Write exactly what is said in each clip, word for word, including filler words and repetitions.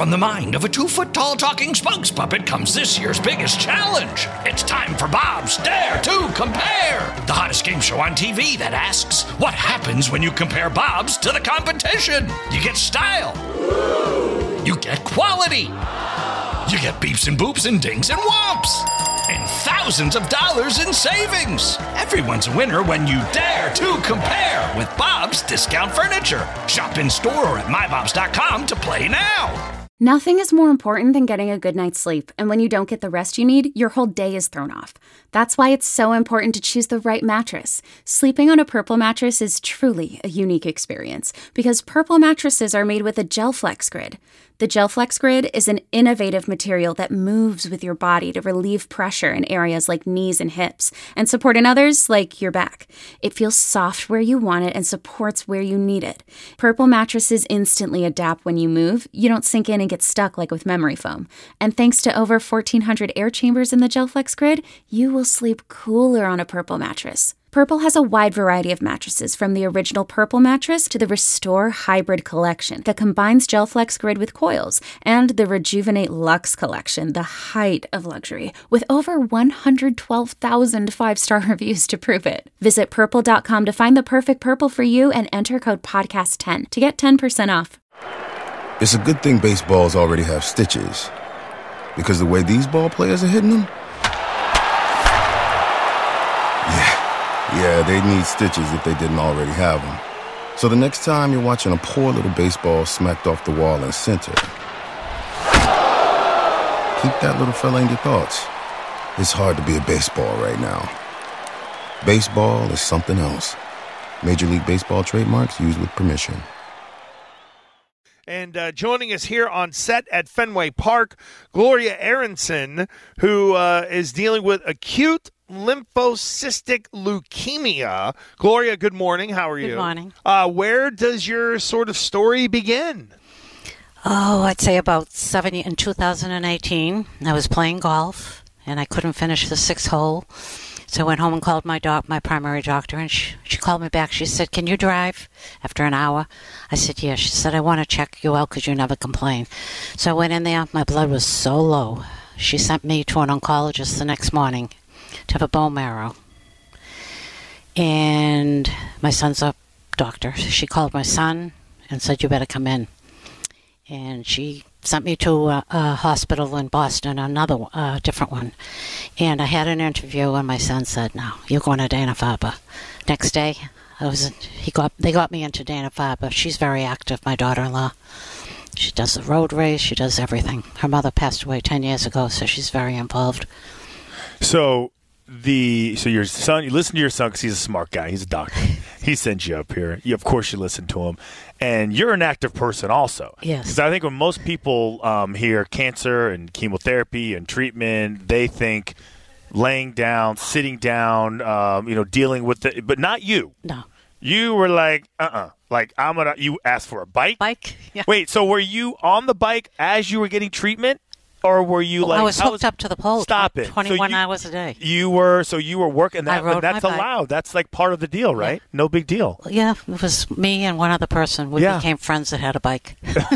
From the mind of a two-foot-tall talking spokes puppet comes this year's biggest challenge. It's time for Bob's Dare to Compare, the hottest game show on T V that asks, what happens when you compare Bobs to the competition? You get style. You get quality. You get beeps and boops and dings and whomps. And thousands of dollars in savings. Everyone's a winner when you dare to compare with Bob's Discount Furniture. Shop in store or at my bobs dot com to play now. Nothing is more important than getting a good night's sleep, and when you don't get the rest you need, your whole day is thrown off. That's why it's so important to choose the right mattress. Sleeping on a Purple mattress is truly a unique experience, because Purple mattresses are made with a GelFlex Grid. The GelFlex Grid is an innovative material that moves with your body to relieve pressure in areas like knees and hips, and support in others like your back. It feels soft where you want it and supports where you need it. Purple mattresses instantly adapt when you move. You don't sink in and get stuck like with memory foam. And thanks to over fourteen hundred air chambers in the GelFlex Grid, you will sleep cooler on a Purple mattress. Purple has a wide variety of mattresses, from the original Purple mattress to the Restore Hybrid collection that combines GelFlex Grid with coils, and the Rejuvenate Luxe collection, the height of luxury, with over one hundred twelve thousand five-star reviews to prove it. Visit purple dot com to find the perfect Purple for you and enter code podcast ten to get ten percent off. It's a good thing baseballs already have stitches, because the way these ball players are hitting them, yeah. Yeah, they need stitches if they didn't already have them. So the next time you're watching a poor little baseball smacked off the wall in center, keep that little fella in your thoughts. It's hard to be a baseball right now. Baseball is something else. Major League Baseball trademarks used with permission. And uh, joining us here on set at Fenway Park, Gloria Aronson, who uh, is dealing with acute lymphocystic leukemia. Gloria, good morning. How are you? Good morning. Uh, where does your sort of story begin? Oh, I'd say about seven in two thousand eighteen. I was playing golf, and I couldn't finish the sixth hole. So I went home and called my doc, my primary doctor, and she, she called me back. She said, can you drive? After an hour. I said, yes. She said, I want to check you out because you never complain. So I went in there. My blood was so low. She sent me to an oncologist the next morning to have a bone marrow. And my son's a doctor. She called my son and said, you better come in. And she sent me to a, a hospital in Boston, another uh, different one. And I had an interview, and my son said, no, you're going to Dana-Farber. Next day, I was. He got. They got me into Dana-Farber. She's very active, my daughter-in-law. She does the road race. She does everything. Her mother passed away ten years ago, so she's very involved. So the so your son, you listen to your son because he's a smart guy. He's a doctor. He sent you up here. You, of course, you listen to him. And you're an active person also. Yes. Because I think when most people um, hear cancer and chemotherapy and treatment, they think laying down, sitting down, um, you know, dealing with it. But not you. No. You were like, uh-uh. Like, I'm going to – you asked for a bike? Bike? Yeah. Wait, so were you on the bike as you were getting treatment? Or were you well, like I was hooked was, up to the pole. Stop it. twenty-one so you, hours a day. You were so you were working that, I rode but that's my bike. allowed. That's like part of the deal, right? Yeah. No big deal. Yeah, it was me and one other person. We yeah. became friends that had a bike.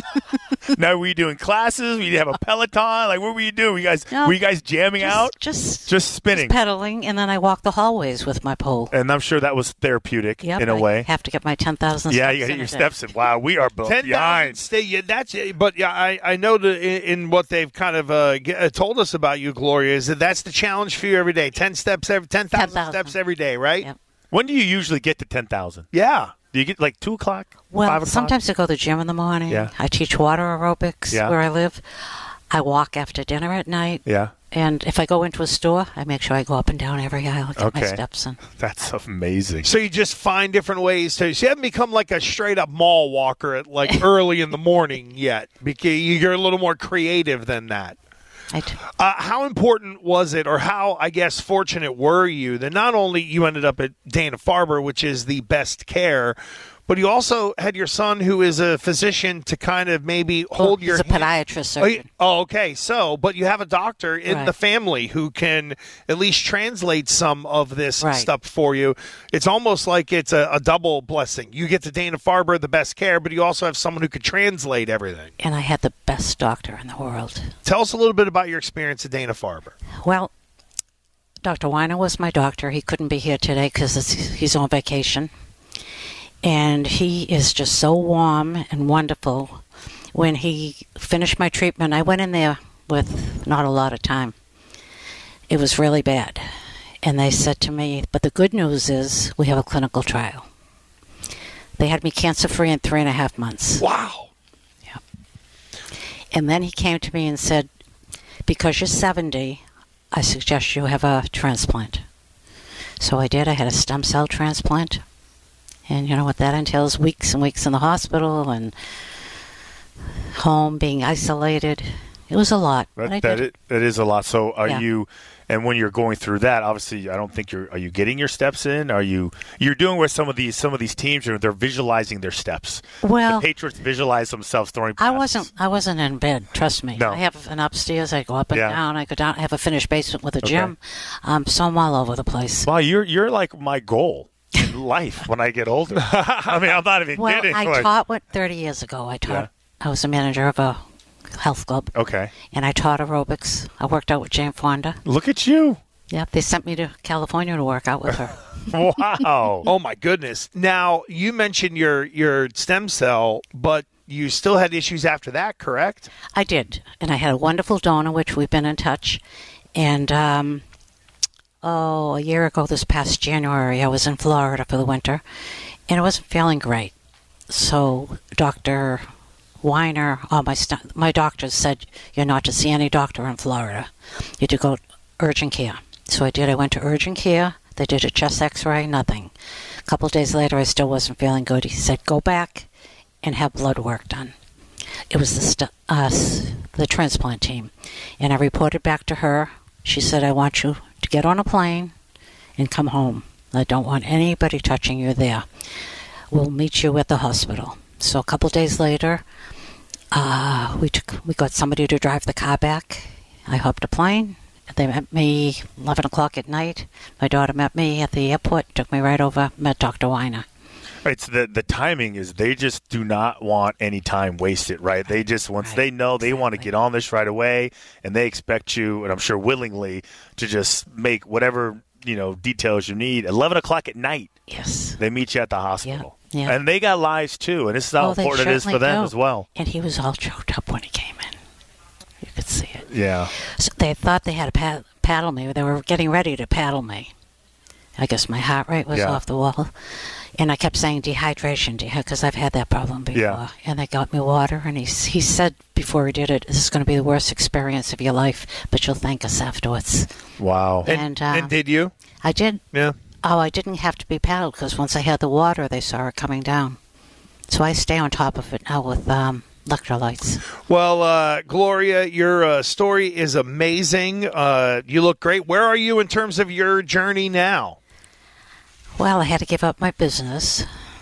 Now, were you doing classes? Were you have a Peloton? Like, what were you doing? Were you guys no, were you guys jamming just, out? Just just spinning, just pedaling, and then I walked the hallways with my pole. And I'm sure that was therapeutic yep, in a I way. Have to get my ten thousand. Yeah, steps you got to get your in steps in. Wow, we are both behind. Stay, yeah, that's but yeah, I I know that in, in what they've kind of uh, get, told us about you, Gloria, is that that's the challenge for you every day. Ten steps every ten thousand steps every day, right? Yep. When do you usually get to ten thousand? Yeah. Do you get like two o'clock? Well, five o'clock? sometimes I go to the gym in the morning. Yeah. I teach water aerobics yeah. where I live. I walk after dinner at night. Yeah. And if I go into a store, I make sure I go up and down every aisle, get okay. my steps in. That's amazing. So you just find different ways to. So you haven't become like a straight up mall walker at like early in the morning yet, because you're a little more creative than that. I do. Uh, how important was it, or how, I guess, fortunate were you that not only you ended up at Dana-Farber, which is the best care, but you also had your son who is a physician to kind of maybe hold well, your he's a hand. podiatrist surgeon. Oh, okay. So, but you have a doctor in Right. the family who can at least translate some of this Right. stuff for you. It's almost like it's a, a double blessing. You get to Dana-Farber, the best care, but you also have someone who could translate everything. And I had the best doctor in the world. Tell us a little bit about your experience at Dana-Farber. Well, Doctor Weiner was my doctor. He couldn't be here today because he's on vacation. And he is just so warm and wonderful. When he finished my treatment, I went in there with not a lot of time. It was really bad. And they said to me, but the good news is we have a clinical trial. They had me cancer-free in three and a half months. Wow. Yeah. And then he came to me and said, because you're seventy, I suggest you have a transplant. So I did. I had a stem cell transplant. And you know what that entails? Weeks and weeks in the hospital and home, being isolated. It was a lot. That, but I that, did. it, that is a lot. So are Yeah. you, and when you're going through that, obviously, I don't think you're, are you getting your steps in? Are you, you're doing where some of these, some of these teams are, they're visualizing their steps. Well, the Patriots visualize themselves throwing I passes. wasn't. I wasn't in bed. Trust me. No. I have an upstairs. I go up and Yeah. down. I go down. I have a finished basement with a Okay. gym. Um, so I'm all over the place. Wow, you're, you're like my goal in life when I get older. I mean, I'm not even Well, kidding. I like, taught what thirty years ago. I taught. Yeah. I was a manager of a health club, okay. and I taught aerobics. I worked out with Jane Fonda. Look at you. Yep, they sent me to California to work out with her. Wow. Oh, my goodness. Now, you mentioned your, your stem cell, but you still had issues after that, correct? I did, and I had a wonderful donor, which we've been in touch. And um, oh, a year ago, this past January, I was in Florida for the winter, and I wasn't feeling great. So Doctor Weiner, all my st- my doctors said you're not to see any doctor in Florida. You had to go urgent care. So I did. I went to urgent care. They did a chest X-ray, nothing. A couple of days later, I still wasn't feeling good. He said, go back and have blood work done. It was the st- us, the transplant team. And I reported back to her. She said, I want you to get on a plane and come home. I don't want anybody touching you there. We'll meet you at the hospital. So a couple of days later, uh, we took we got somebody to drive the car back. I hopped a plane. They met me eleven o'clock at night. My daughter met me at the airport, took me right over, met Doctor Weiner. It's the the timing is they just do not want any time wasted, right? They just once Right. they know they want to Exactly. get on this right away, and they expect you, and I'm sure willingly, to just make whatever you know details you need. Eleven o'clock at night, Yes. they meet you at the hospital, Yeah, yeah. and they got lives too, and this is how Oh, they important it is for certainly them do. as well. And he was all choked up when he came in. You could see it. Yeah, So they thought they had to pad- paddle me. They were getting ready to paddle me. I guess my heart rate was Yeah. off the wall. And I kept saying dehydration, because I've had that problem before. Yeah. And they got me water. And he, he said before he did it, this is going to be the worst experience of your life, but you'll thank us afterwards. wow. And, And, uh, and did you? I did. Yeah. Oh, I didn't have to be paddled because once I had the water, they saw it coming down. So I stay on top of it now with um, electrolytes. Well, uh, Gloria, your uh, story is amazing. Uh, you look great. Where are you in terms of your journey now? Well, I had to give up my business.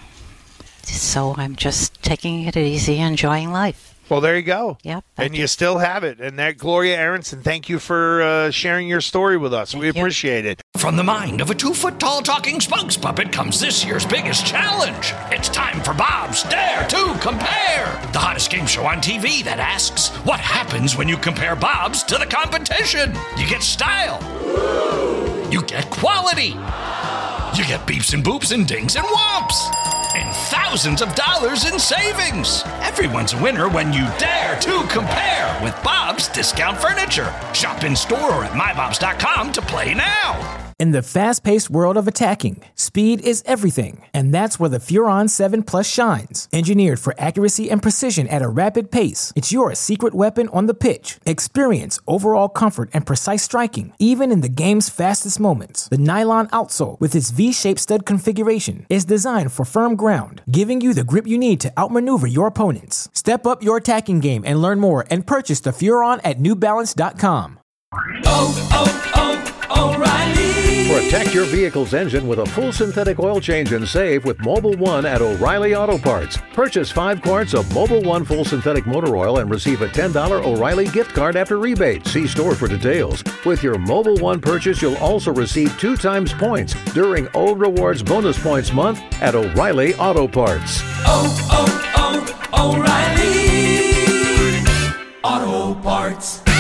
So I'm just taking it easy, enjoying life. Well, there you go. Yep. And you still have it. And that Gloria Aronson, thank you for uh, sharing your story with us. we Thank you. appreciate it. From the mind of a two-foot-tall talking spokes puppet comes this year's biggest challenge. It's time for Bob's Dare to Compare, the hottest game show on T V that asks, what happens when you compare Bob's to the competition? You get style. You get quality. You get beeps and boops and dings and whomps. And thousands of dollars in savings. Everyone's a winner when you dare to compare with Bob's Discount Furniture. Shop in store or at my bobs dot com to play now. In the fast-paced world of attacking, speed is everything, and that's where the Furon seven Plus shines. Engineered for accuracy and precision at a rapid pace, it's your secret weapon on the pitch. Experience overall comfort and precise striking, even in the game's fastest moments. The nylon outsole, with its V-shaped stud configuration, is designed for firm ground, giving you the grip you need to outmaneuver your opponents. Step up your attacking game and learn more and purchase the Furon at new balance dot com. Oh, oh, oh, O'Reilly Protect your vehicle's engine with a full synthetic oil change and save with Mobil one at O'Reilly Auto Parts. Purchase five quarts of Mobil one full synthetic motor oil and receive a ten dollars O'Reilly gift card after rebate. See store for details. With your Mobil one purchase, you'll also receive two times points during O Rewards Bonus Points Month at O'Reilly Auto Parts. Oh, oh, oh, O'Reilly Auto Parts.